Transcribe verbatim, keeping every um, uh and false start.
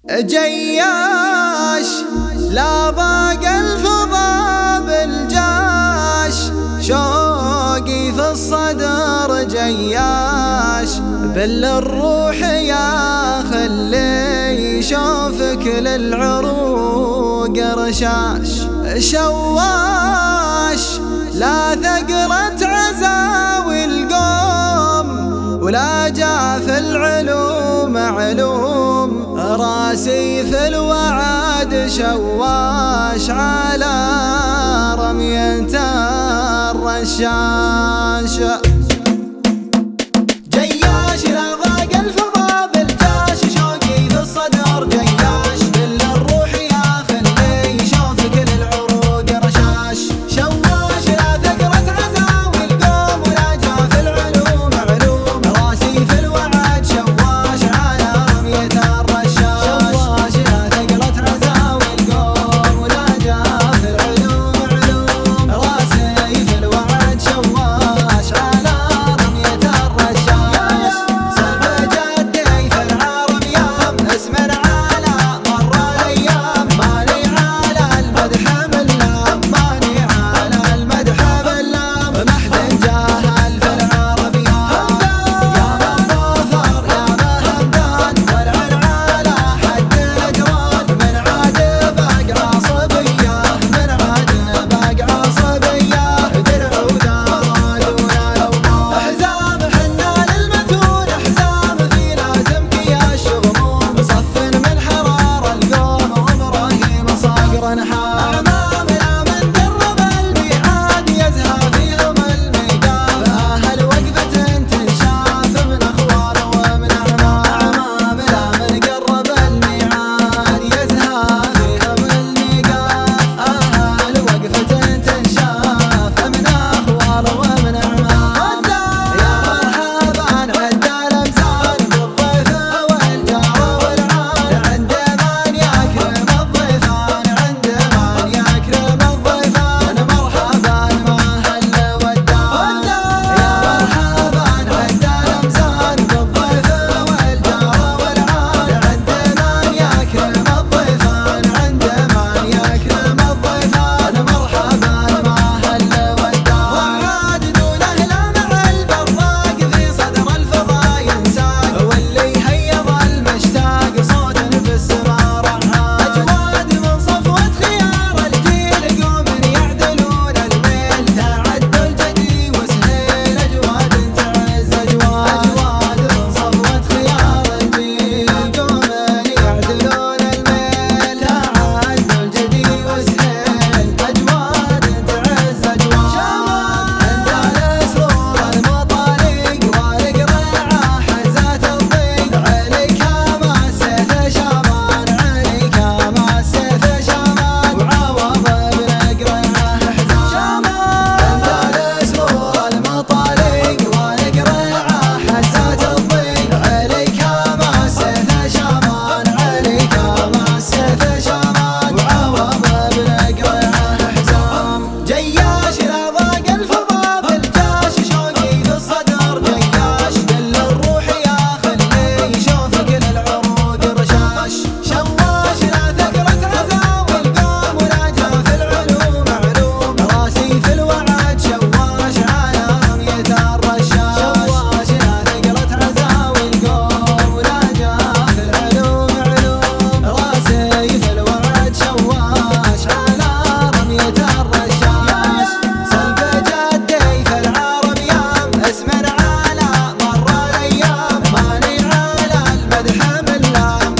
جياش لا ضاق الفضا بالجاش، شوقي في الصدر جياش، بل الروح يا خلي يشوفك للعروق رشاش. شواش لا ثقلت عزاوي القوم، ولا جا في العلوم علوم، راسي في الوعد شواش على رمية الرشاش. جياش لا ضاق الفضا بالجاش، شوقي في الصدر جياش، بل الروح يا خلي يشوفك للعروق رشاش. شواش لا ثقلت عزاوي القوم، ولا جا في العلوم علوم، راسي في الوعد شواش على رمية الرشاش. شواش لا ثقلت عزاوي القوم، ولا جا في العلوم علوم، راسي في الوعد شواش على رمية الرشاش. سلب جدي في العرب يام، اسمر على مر الايام، ماني على المدح ملام، ماني على المدح ملام، محد جاهل في العرب يام، يا مظفر يا مهمدان، والعن على حد الجوان، من عاد باقع عصبيه، من عاد باقع عصبيه، درع ودار دون لوم، حزام حنا للمتون، حزام في لازمك يا الشغموم، صف من حرار القوم، وابراهيم صقر نحام، اعمام يا من قرب الميعاد، يزهى فيهم الميقات، اهل وقفة تنشاف من اخوال ومن اعمام، اعمام يا من قرب الميعاد، يزهى فيهم الميقات، اهل وقفة تنشاف من اخوال ومن اعمام. يا مرحبا عد الامزان بالضيف والجار والعان، عند من يكرم الضيفان، عند من يكرم الضيفان، مرحبا ما هل ودان. يا مرحبا عد الامزان بالضيف والجار والعان، عند من يكرم الضيفان، عند من يكرم الضيفان، مرحبا ما هل ودان. وعاد دون اهله مع البراق، في صدر الفضا ينساق، واللي هيض المشتاق صوت في السما رعاق، اجواد من صفوة خيار الجيل قوم يعدلون الميل، تعد الجدي وسهيل، اجواد تعز اجواد، اجواد من صفوة خيار الجيل قوم يعدلون الميل، تعد الجدي وسهيل، اجواد تعز اجواد. عند الاسرور المطالق والق ريعه حزات الضيق، عليك ما السيف شامان، عليك ما السيف شامان، وعوض بنقرعه حزام. عند الاسرور المطالق والق ريعه حزات الضيق، عليك ما السيف شامان، عليك ما السيف شامان، وعوض بنقرعه حزام. جياش لا ضاق الفضا بالجاش، شوقي في الصدر جياش، بل الروح يا خلي يشوفك للعروق رشاش. شواش لا ثقلت عزاوي القوم، ولا جا في العلوم علوم، راسي في الوعد شواش على رمية الرشاش. شواش لا ثقلت عزاوي القوم، ولا جا في العلوم علوم، راسي في الوعد شواش على رمية الرشاش. سلب جدي في العرب يام، اسمر على مر الايام، ماني على المدح ملام،